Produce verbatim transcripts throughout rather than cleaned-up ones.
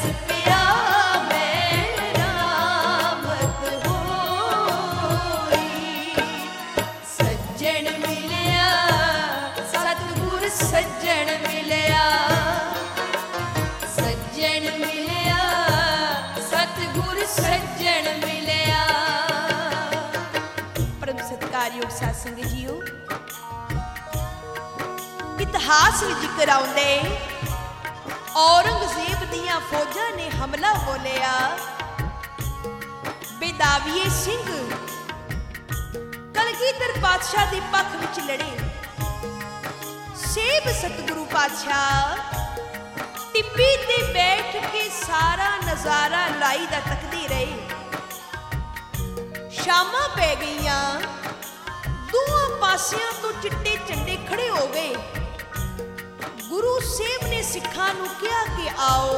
पिया मेरा मत होई। सज्जन मिलिया सतगुर सज्जन मिलिया, सज्जन मिलिया सतगुर सज्जन मिलिया। परम सत्कारयोग साध संगत जीओ, इतिहास में जिक्र आउंदे औरंगजेब दियां फौजां ने हमला बोलिया। बेदावीए सिंह कलगीधर पातशाह दे पक्ष विच लड़े। सेब सतगुरु पातशाह टिब्बी ते बैठ के सारा नजारा लाई दा तकदे रहे। शामां पै गईयां, दोवां पासियां तो चिट्टे झंडे खड़े हो गए। गुरु सेब ने सिखां नूं कहा कि आओ,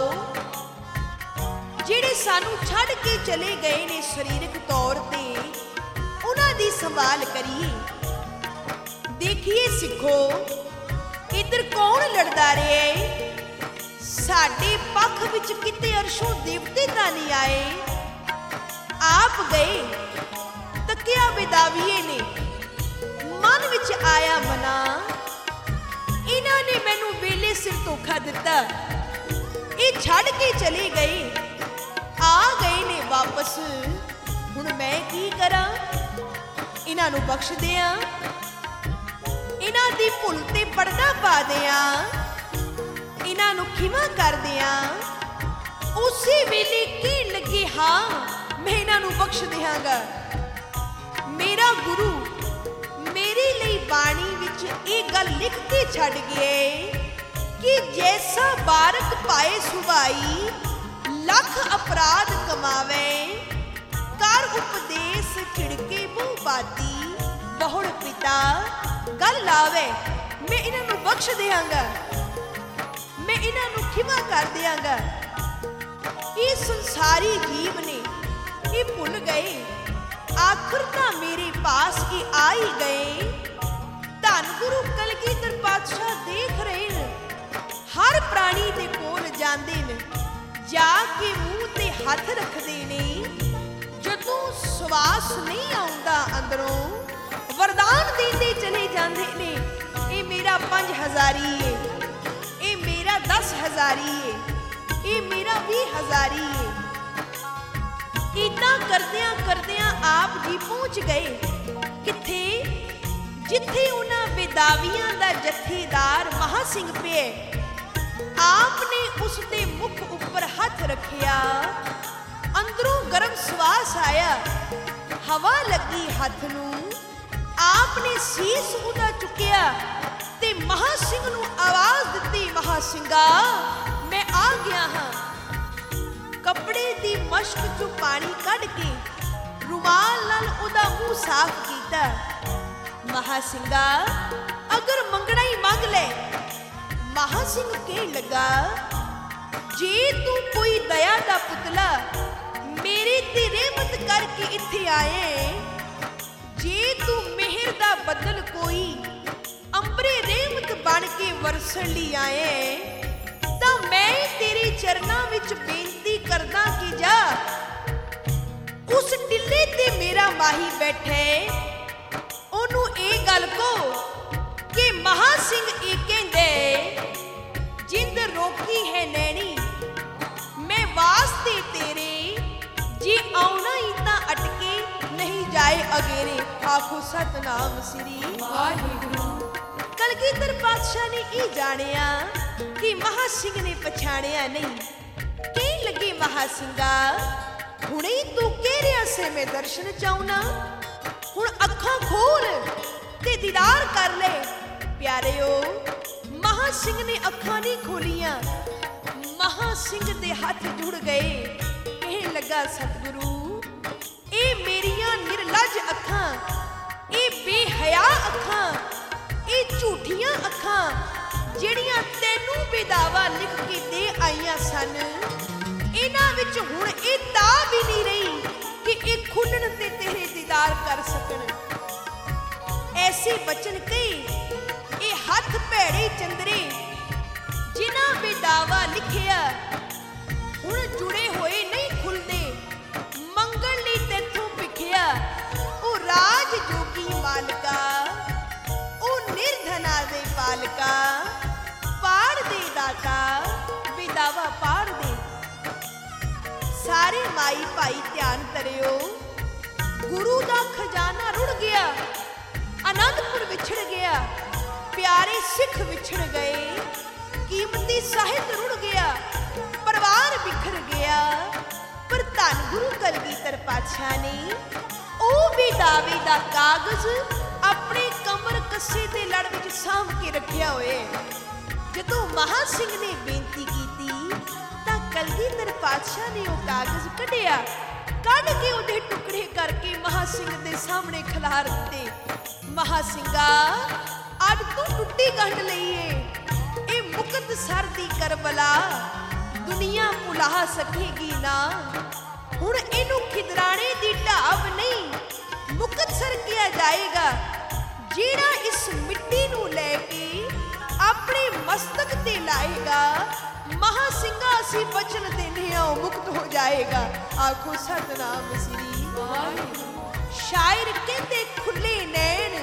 ਜਿਹੜੇ ਸਾਨੂੰ ਛੱਡ ਕੇ ਚਲੇ ਗਏ ਨੇ ਸਰੀਰਕ ਤੌਰ ਤੇ, ਉਹਨਾਂ ਦੀ ਸੰਭਾਲ ਕਰੀਏ। ਦੇਖੀਏ ਸਿੱਖੋ, ਇੱਧਰ ਕੌਣ ਲੜਦਾ ਰਿਹਾ ਏ? ਸਾਡੇ ਪੱਖ ਵਿੱਚ ਕਿਤੇ ਅਰਸ਼ੋਂ ਦੇਵਤੇ ਤਾਂ ਨਹੀਂ ਆਏ। ਆਪ ਗਏ, ਤੱਕਿਆ ਬੇਦਾਵੀਏ ਨੇ, ਮਨ ਵਿੱਚ ਆਇਆ ਮਨਾ, ਇਹਨਾਂ ਨੇ ਮੈਨੂੰ ਵੇਲੇ ਸਿਰ ਧੋਖਾ ਦਿੱਤਾ। ਇਹ ਛੱਡ ਕੇ ਚਲੇ ਗਏ, ਆ ਗਏ ਨੇ ਵਾਪਸ, ਹੁਣ ਮੈਂ ਕੀ ਕਰਾਂ? ਇਹਨਾਂ ਨੂੰ ਬਖਸ਼ ਦਿਆਂ, ਇਹਨਾਂ ਦੀ ਭੁੱਲ ਤੇ ਪਰਦਾ ਪਾ ਦਿਆਂ, ਇਹਨਾਂ ਨੂੰ ਖਿਮਾ ਕਰ ਦਿਆਂ। ਉਸੇ ਵੇਲੇ ਕਹਿਣ ਲੱਗੇ, ਹਾਂ ਮੈਂ ਇਹਨਾਂ ਨੂੰ ਬਖਸ਼ ਦਿਆਂਗਾ। ਮੇਰਾ ਗੁਰੂ मेरे लिए बाणी विच ये गल लिख के छड़ गए कि जैसा बारक पाए सुभाई, लख अपराध कमावे, कर उपदेश छिड़के मुंह बाती, बहुड़ पिता गल लावे। मैं इन्हां नूं बख्श दियांगा, मैं इन्हां नूं खिमा कर दियांगा। ये संसारी जीव ने ये भुल गए, आखिर तां मेरे पास ही आ ही गए। धन गुरु कलगीधर पातशाह देख रहे ने, हर प्राणी दे कोल जांदे ने, जाके मूंह ते हथ रखदे ने। जदों सवास नहीं आउंदा अंदरों, वरदान देंदे चले जांदे ने। ये मेरा पंज हजारी है, ये मेरा दस हजारी है, ये मेरा बीह हजारी है। इतना करदियां करदियां आप जी पहुंच गए किथे? जिथे उन्हां बेदावियां दा जथेदार महा सिंह पे। आपने उसके मुख उपर हथ रखिया, अंदरों गर्म श्वास आया, हवा लगी हथ नूं। आपने शीस उदा चुकिया ते महा सिंह नूं आवाज दित्ती, महा सिंगा मैं आ गया हां। कपड़े दी मश्क चों पानी कढ़ के रुमाल नाल उदा मुंह साफ कीता। महा सिंगा अगर मंगना ही मंग ले। महा सिंह कहन लगा, जे तू कोई दया दा पुतला मेरे ते रहमत करके इत्थे आए, जे तू मेहर दा बदल कोई अंबरे रहमत बन के वरसन ली आए, तां मैं तेरे चरनां विच बेनती करदा कि जा उस टिल्ले ते मेरा माही बैठे, ओनू ए गल को कि महा सिंह ए कहंदे, जिंद रोकी है नैनी मैं वास्ते तेरे, जी आउणा ही तां अटके नहीं जाए अगेरे। आखो सतनाम श्री वाहिगुरू। कलगीधर पातशाह ने ये जानिया कि महा सिंह ने पछाणिया नहीं। कहन लगे, महा सिंगा हुणे तू कह रहा से मैं दर्शन चाहना, हुण अखां खोल ते दीदार कर ले। प्यारेओ, महा सिंह ने अखां नहीं खोलियां, महा सिंह दे हाथ जुड़ गए। कहन लगा, सतगुरु ए मेरियां निर्लज अखां, ए बेहया अखां, ए झूठियां अखां ਜਿਹੜੀਆਂ ਤੈਨੂੰ ਬੇਦਾਵਾ ਲਿਖ ਕੇ ਦੇ ਆਈਆਂ ਸਨ, ਇਹਨਾਂ ਵਿੱਚ ਹੁਣ ਇਹ ਤਾਂ ਵੀ ਨਹੀਂ ਰਹੀ ਕਿ ਇਹ ਖੁੱਲਣ ਤੇ ਤੇਰੇ ਦੀਦਾਰ ਕਰ ਸਕਣ। ਐਸੇ ਬਚਨ ਕਹੇ ਇਹ ਹੱਥ ਭੈੜੇ ਚੰਦਰੇ, ਜਿਨ੍ਹਾਂ ਬੇਦਾਵਾ ਲਿਖਿਆ ਹੁਣ ਜੁੜੇ ਹੋਏ ਨਹੀਂ ਖੁੱਲਦੇ, ਮੰਗਣ ਲਈ ਤੈਥੋਂ ਭਿਖਿਆ। ਉਹ ਰਾਜ ਜੋਗੀ ਮਾਲਕਾ, ਉਹ ਨਿਰਧਨਾ ਦੇ ਪਾਲਕਾ, ਪਾੜ ਦੇ ਦਾਤਾ ਵਿਦਾਵਾ ਪਾੜ ਦੇ। ਸਾਰੇ ਮਾਈ ਭਾਈ ਧਿਆਨ ਧਰਿਓ, ਗੁਰੂ ਦਾ ਖਜ਼ਾਨਾ ਰੁੜ ਗਿਆ, ਅਨੰਦਪੁਰ ਵਿਛੜ ਗਿਆ, ਪਿਆਰੇ ਸਿੱਖ ਵਿਛੜ ਗਏ, ਕੀਮਤੀ ਸਾਹਿਤ ਰੁੜ ਗਿਆ, ਪਰਿਵਾਰ ਬਿਖਰ ਗਿਆ। ਪਰ ਧੰਨ ਗੁਰੂ ਕਲਗੀਧਰ ਪਾਤਸ਼ਾਹ ਨੇ ਉਹ ਵੀ ਦਾਵੇ ਦਾ ਕਾਗਜ਼ ਆਪਣੇ ਕਮਰ ਕੱਸੇ ਦੇ ਲੜ ਵਿੱਚ ਸਾਂਭ ਕੇ ਰੱਖਿਆ ਹੋਏ। ਜਦੋਂ ਮਹਾਂ ਸਿੰਘ ਨੇ ਬੇਨਤੀ ਕੀਤੀ ਤਾਂ ਕਲਗੀਧਰ ਪਾਤਸ਼ਾਹ ਨੇ ਉਹ ਕਾਗਜ਼ ਕੱਢਿਆ, ਕੱਢ ਕੇ ਉਹਦੇ ਟੁਕੜੇ ਕਰਕੇ ਮਹਾਂ ਸਿੰਘ ਦੇ ਸਾਹਮਣੇ ਖਿਲਾਰ ਦਿੱਤੇ। ਮਹਾਂ ਸਿੰਘਾ, ਅੱਜ ਤੂੰ ਟੁੱਟੀ ਗੰਢ ਲਈਏ, ਇਹ ਮੁਕਤਸਰ ਦੀ ਕਰਬਲਾ ਦੁਨੀਆ ਭੁਲਾ ਸਕੇਗੀ ਨਾ। ਹੁਣ ਇਹਨੂੰ ਖਿਦਰਾਣੇ ਦੀ ਢਾਬ ਨਹੀਂ ਮੁਕਤਸਰ ਕਿਹਾ ਜਾਏਗਾ। ਜਿਹੜਾ ਇਸ ਮਿੱਟੀ ਨੂੰ ਲੈ ਕੇ ਆਪਣੇ ਮਸਤਕ ਤੇ ਲਾਏਗਾ, ਮਹਾਂ ਸਿੰਘਾ ਅਸੀਂ ਬਚਨ ਦੇਨੇ ਆ, ਉਹ ਮੁਕਤ ਹੋ ਜਾਏਗਾ। ਆਖੋ ਸਤਨਾਮ ਸ੍ਰੀ ਵਾਹਿਗੁਰੂ। ਸ਼ਾਇਰ ਕਹਿੰਦੇ ਖੁੱਲੇ ਨੈਣ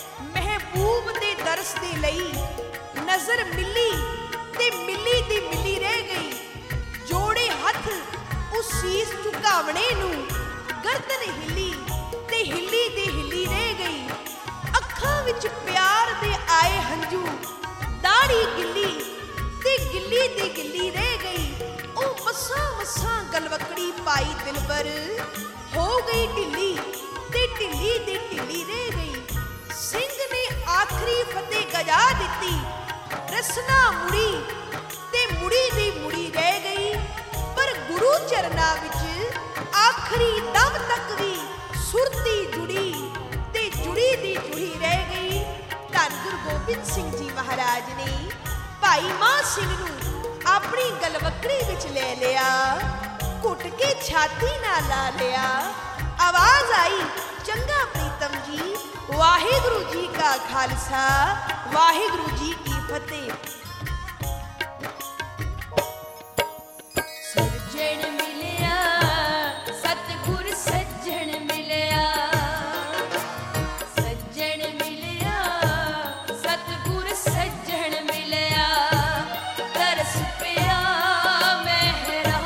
ਮਹਿਬੂਬ ਦੇ ਦਰਸ ਦੇ ਲਈ, ਨਜ਼ਰ ਮਿਲੀ ਤੇ ਮਿਲੀ ਦੀ ਮਿਲੀ ਰਹਿ ਗਈ। ਜੋੜੇ ਹੱਥ ਉਸ ਸੀਸ ਝੁਕਾਵਣੇ ਨੂੰ, ਗਰਦਨ ਹਿੱਲੀ ਤੇ ਹਿੱਲੀ ਦੀ ਹਿੱਲੀ ਰਹਿ ਗਈ। ਅੱਖਾਂ ਵਿੱਚ ਪਿਆਰ ਦੇ ਆਏ ਹੰਝੂ, ਦਾੜੀ ਗਿੱਲੀ ਤੇ ਗਿੱਲੀ ਦੀ ਗਿੱਲੀ ਰਹਿ ਗਈ। ਉਹ ਮਸਾਂ ਮਸਾਂ ਗਲਵਕੜੀ ਪਾਈ ਦਿਲਬਰ ਹੋ ਗਈ ਢਿੱਲੀ ਤੇ ਢਿੱਲੀ ਦੀ ਢਿੱਲੀ ਰਹਿ ਗਈ। ਸਿੰਘ ਨੇ ਆਖਰੀ ਫਤਿਹ ਗਜਾ ਦਿੱਤੀ, ਰਸਨਾ ਮੁੜੀ ਤੇ ਮੁੜੀ ਦੀ ਮੁੜੀ ਰਹਿ ਗਈ। ਪਰ ਗੁਰੂ ਚਰਨਾਂ ਵਿੱਚ ਆਖਰੀ ਦਮ ਤੱਕ ਵੀ ਸੁਰਤੀ ਜੁੜੀ ਤੇ ਜੁੜੀ ਦੀ ਜੁੜੀ ਰਹਿ ਗਈ। ਧੰਨ ਗੁਰੂ ਗੋਬਿੰਦ ਸਿੰਘ ਜੀ ਮਹਾਰਾਜ ਨੇ ਭਾਈ ਮਾਨ ਸਿੰਘ ਨੂੰ ਆਪਣੀ ਗਲਵਕੜੀ ਵਿੱਚ ਲੈ ਲਿਆ, ਘੁੱਟ ਕੇ ਛਾਤੀ ਨਾਲ ਲਾ ਲਿਆ। ਆਵਾਜ਼ ਆਈ, ਚੰਗਾ ਪ੍ਰੀਤਮ ਜੀ, ਵਾਹਿਗੁਰੂ ਜੀ ਕਾ ਖਾਲਸਾ, ਵਾਹਿਗੁਰੂ ਜੀ ਕੀ ਫਤਿਹ। ਸੱਜਣ ਮਿਲਿਆ, ਸਤਿਗੁਰ ਸੱਜਣ ਮਿਲਿਆ, ਸੱਜਣ ਮਿਲਿਆ, ਸਤਿਗੁਰ ਸੱਜਣ ਮਿਲਿਆ। ਤਰਸ ਪਿਆ ਮਹਿਰਾਮਤ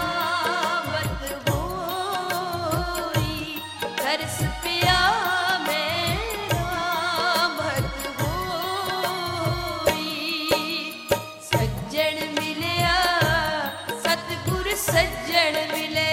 ਹੋਈ, ਤਰਸ ਪਿਆ ਸੱਜਣ ਮਿਲਿਆ,